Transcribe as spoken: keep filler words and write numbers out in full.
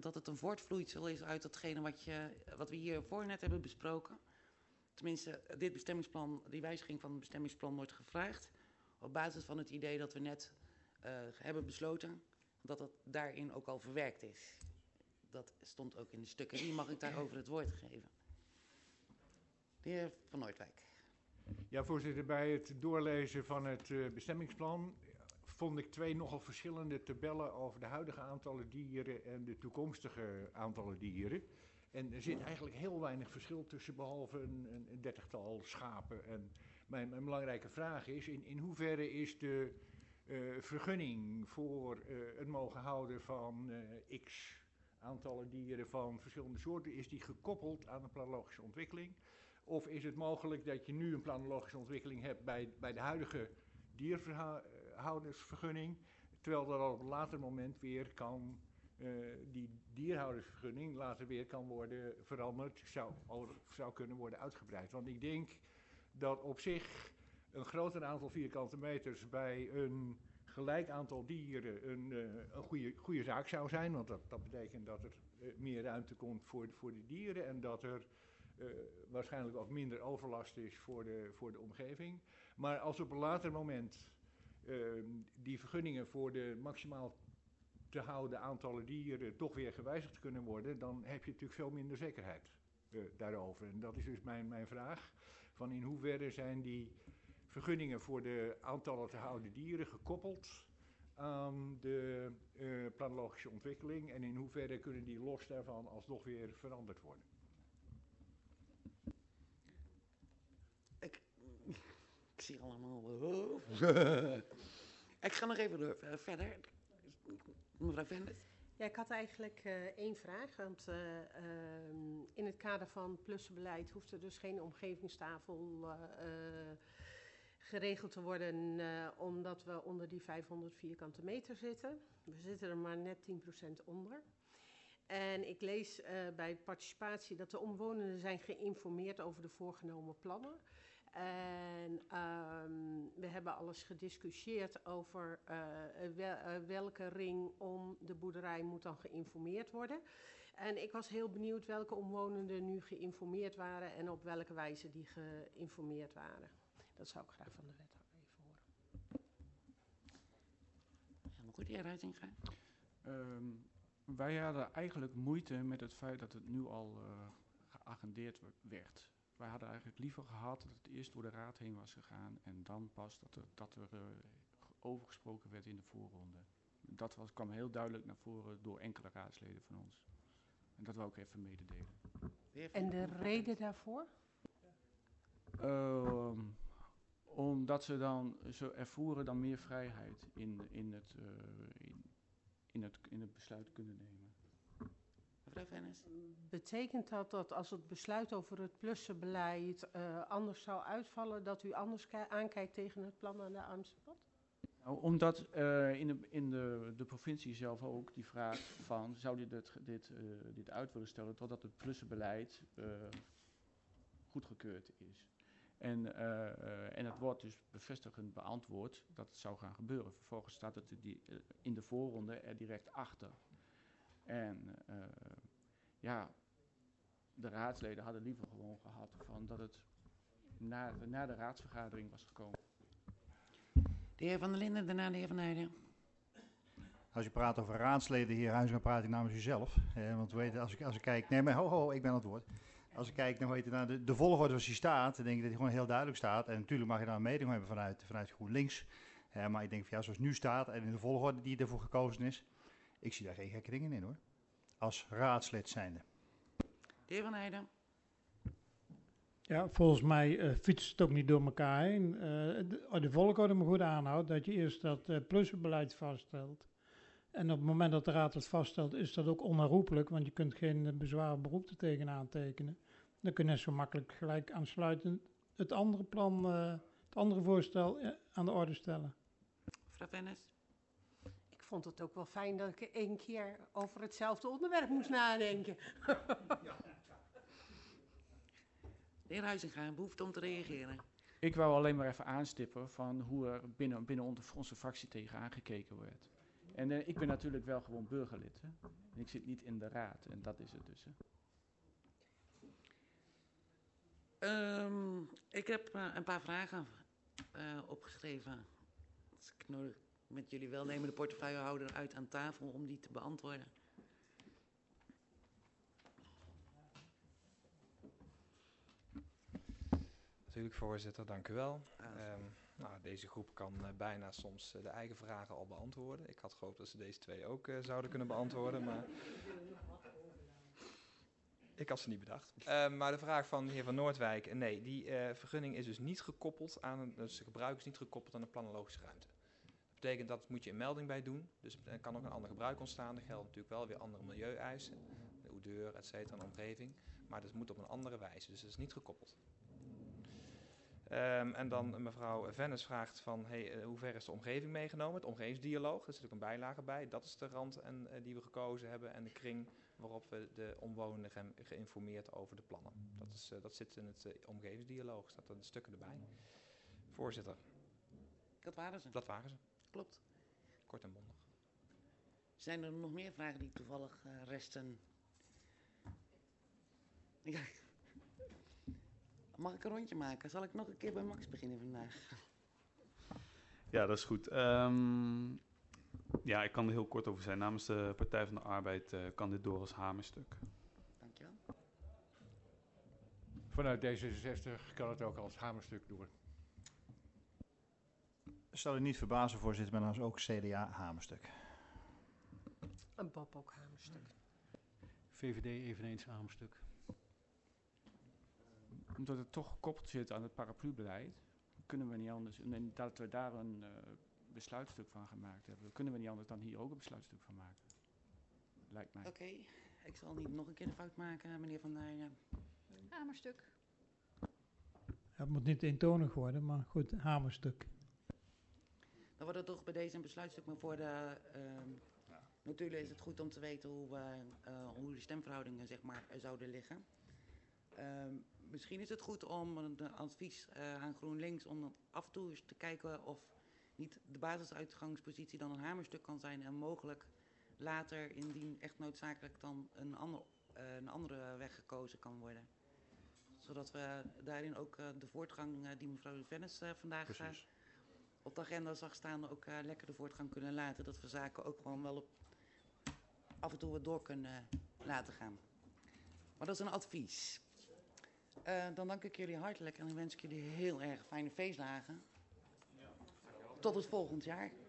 dat het een voortvloeisel is uit datgene wat, je, wat we hiervoor net hebben besproken. Tenminste, dit bestemmingsplan, die wijziging van het bestemmingsplan wordt gevraagd op basis van het idee dat we net uh, hebben besloten dat dat daarin ook al verwerkt is. Dat stond ook in de stukken. Wie mag ik daarover het woord geven? De heer Van Noordwijk. Ja, voorzitter, bij het doorlezen van het uh, bestemmingsplan vond ik twee nogal verschillende tabellen over de huidige aantallen dieren en de toekomstige aantallen dieren. En er zit eigenlijk heel weinig verschil tussen, behalve een, een dertigtal schapen. En mijn, mijn belangrijke vraag is, in, in hoeverre is de uh, vergunning voor uh, het mogen houden van uh, x aantallen dieren van verschillende soorten, is die gekoppeld aan een planologische ontwikkeling? Of is het mogelijk dat je nu een planologische ontwikkeling hebt bij, bij de huidige dierhoudersvergunning, terwijl dat op een later moment weer kan, uh, die dierhoudersvergunning later weer kan worden veranderd, zou, zou kunnen worden uitgebreid. Want ik denk dat op zich een groter aantal vierkante meters bij een gelijk aantal dieren een, uh, een goede, goede zaak zou zijn, want dat, dat betekent dat er uh, meer ruimte komt voor, voor de dieren en dat er Uh, waarschijnlijk ook minder overlast is voor de, voor de omgeving. Maar als op een later moment uh, die vergunningen voor de maximaal te houden aantallen dieren toch weer gewijzigd kunnen worden, dan heb je natuurlijk veel minder zekerheid uh, daarover. En dat is dus mijn, mijn vraag, van in hoeverre zijn die vergunningen voor de aantallen te houden dieren gekoppeld aan de uh, planologische ontwikkeling en in hoeverre kunnen die los daarvan alsnog weer veranderd worden? Ik, ik zie allemaal. Oh. Ik ga nog even door, uh, verder. Mevrouw Venders. Ja, ik had eigenlijk uh, één vraag. Want uh, uh, in het kader van plussenbeleid hoeft er dus geen omgevingstafel uh, uh, geregeld te worden, uh, omdat we onder die vijfhonderd vierkante meter zitten. We zitten er maar net tien procent onder. En ik lees uh, bij participatie dat de omwonenden zijn geïnformeerd over de voorgenomen plannen. En um, we hebben alles gediscussieerd over uh, wel, uh, welke ring om de boerderij moet dan geïnformeerd worden. En ik was heel benieuwd welke omwonenden nu geïnformeerd waren en op welke wijze die geïnformeerd waren. Dat zou ik graag van de wethouder even horen. Helemaal goed, de heer Ruitinga. Um, wij hadden eigenlijk moeite met het feit dat het nu al uh, geagendeerd werd. Wij hadden eigenlijk liever gehad dat het eerst door de raad heen was gegaan en dan pas dat er, dat er uh, overgesproken werd in de voorronde. Dat was, kwam heel duidelijk naar voren door enkele raadsleden van ons. En dat wou ik even mededelen. En de reden daarvoor? Uh, omdat ze dan, ze ervoeren dan meer vrijheid in, in, het, uh, in, in, het, in het besluit kunnen nemen. Mevrouw Vennis. Betekent dat dat als het besluit over het plussenbeleid uh, anders zou uitvallen, dat u anders aankijkt tegen het plan aan de Amersfoort? Nou, omdat uh, in, de, in de, de provincie zelf ook die vraag van, zou je dit, dit, uh, dit uit willen stellen totdat het plussenbeleid uh, goedgekeurd is. En, uh, uh, en het wordt dus bevestigend beantwoord dat het zou gaan gebeuren. Vervolgens staat het die, uh, in de voorronde er direct achter. En uh, ja, de raadsleden hadden liever gewoon gehad van dat het na, na de raadsvergadering was gekomen. De heer Van der Linden, daarna de heer Van Heijden. Als je praat over raadsleden, heer Huizinga, praat je namens uzelf. Eh, want we weten, als ik, als ik kijk... Nee, maar ho, ho, ik ben aan het woord. Als ik kijk naar, weet, naar de, de volgorde zoals die staat, dan denk ik dat die gewoon heel duidelijk staat. En natuurlijk mag je daar een mening hebben vanuit, vanuit GroenLinks. Eh, maar ik denk van ja, zoals het nu staat en in de volgorde die ervoor gekozen is, ik zie daar geen gekke dingen in hoor. Als raadslid zijnde. De heer Van Heijden. Ja, volgens mij uh, fietst het ook niet door elkaar heen. Uh, de, de volgorde me goed aanhoudt dat je eerst dat uh, plussenbeleid vaststelt. En op het moment dat de raad het vaststelt, is dat ook onherroepelijk, want je kunt geen uh, bezwaar beroep er tegenaan tekenen. Dan kun je net zo makkelijk gelijk aansluitend het andere plan, uh, het andere voorstel uh, aan de orde stellen. Mevrouw Vennis. Ik vond het ook wel fijn dat ik één keer over hetzelfde onderwerp moest nadenken. De heer Huizinga, behoefte om te reageren. Ik wou alleen maar even aanstippen van hoe er binnen, binnen onze fractie tegen aangekeken werd. En uh, ik ben natuurlijk wel gewoon burgerlid. Hè? En ik zit niet in de raad en dat is het dus. Hè? Um, ik heb uh, een paar vragen uh, opgeschreven. Dus ik nodig met jullie welnemen de portefeuillehouder uit aan tafel om die te beantwoorden. Natuurlijk, voorzitter, dank u wel. Ah. Um, nou, deze groep kan uh, bijna soms uh, de eigen vragen al beantwoorden. Ik had gehoopt dat ze deze twee ook uh, zouden kunnen beantwoorden, maar ik had ze niet bedacht. Uh, maar de vraag van de heer Van Noordwijk, nee, die uh, vergunning is dus niet gekoppeld aan, een, dus de gebruik is niet gekoppeld aan de planologische ruimte. Dat betekent dat moet je een melding bij doen, dus er kan ook een ander gebruik ontstaan. Er gelden natuurlijk wel weer andere milieueisen, de oudeur, et cetera, en de omgeving, maar dat moet op een andere wijze, dus dat is niet gekoppeld. Um, en dan mevrouw Vennis vraagt van, hey, uh, hoe ver is de omgeving meegenomen? Het omgevingsdialoog, daar zit ook een bijlage bij. Dat is de rand en, uh, die we gekozen hebben en de kring waarop we de omwonenden ge geïnformeerd over de plannen. Dat, is, uh, dat zit in het uh, omgevingsdialoog, staat er de stukken erbij. Voorzitter. Dat waren ze. Dat waren ze. Klopt. Kort en bondig. Zijn er nog meer vragen die toevallig uh, resten? Ja. Mag ik een rondje maken? Zal ik nog een keer bij Max beginnen vandaag? Ja, dat is goed. Um, ja, ik kan er heel kort over zijn. Namens de Partij van de Arbeid uh, kan dit door als hamerstuk. Dankjewel. Vanuit D zesenzestig kan het ook als hamerstuk door. Zal u niet verbazen, voorzitter, maar dan is ook C D A hamerstuk. Een Bob ook hamerstuk. V V D eveneens hamerstuk. Omdat het toch gekoppeld zit aan het paraplubeleid, kunnen we niet anders. En dat we daar een uh, besluitstuk van gemaakt hebben, kunnen we niet anders dan hier ook een besluitstuk van maken. Lijkt mij. Oké, okay. Ik zal niet nog een keer de fout maken, meneer Van Duinen. Hamerstuk. Het moet niet eentonig worden, maar goed, hamerstuk. Dan wordt het toch bij deze een besluitstuk, maar voor de uh, ja. Natuurlijk is het goed om te weten hoe, we, uh, hoe de stemverhoudingen zeg maar, zouden liggen. Uh, misschien is het goed om een advies uh, aan GroenLinks om af en toe eens te kijken of niet de basisuitgangspositie dan een hamerstuk kan zijn en mogelijk later, indien echt noodzakelijk, dan een, ander, uh, een andere weg gekozen kan worden. Zodat we daarin ook uh, de voortgang uh, die mevrouw Vennis uh, vandaag uh, op de agenda zag staan, ook uh, lekker de voortgang kunnen laten. Dat we zaken ook gewoon wel op af en toe wat door kunnen uh, laten gaan. Maar dat is een advies. Uh, dan dank ik jullie hartelijk en dan wens ik jullie heel erg fijne feestdagen. Tot het volgend jaar.